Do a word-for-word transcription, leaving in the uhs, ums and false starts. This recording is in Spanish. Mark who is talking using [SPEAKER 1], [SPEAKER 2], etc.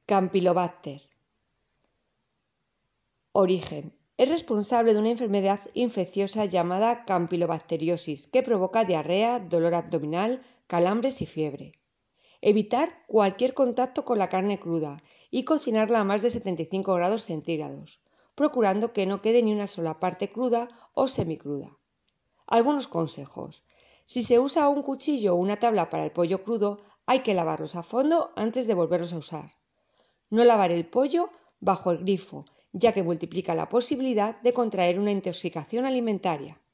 [SPEAKER 1] Campylobacter. Origen. Es responsable de una enfermedad infecciosa llamada campylobacteriosis que provoca diarrea, dolor abdominal, calambres y fiebre. Evitar cualquier contacto con la carne cruda y cocinarla a más de setenta y cinco grados centígrados, procurando que no quede ni una sola parte cruda o semicruda. Algunos consejos. Si se usa un cuchillo o una tabla para el pollo crudo, hay que lavarlos a fondo antes de volverlos a usar. No lavar el pollo bajo el grifo, ya que multiplica la posibilidad de contraer una intoxicación alimentaria.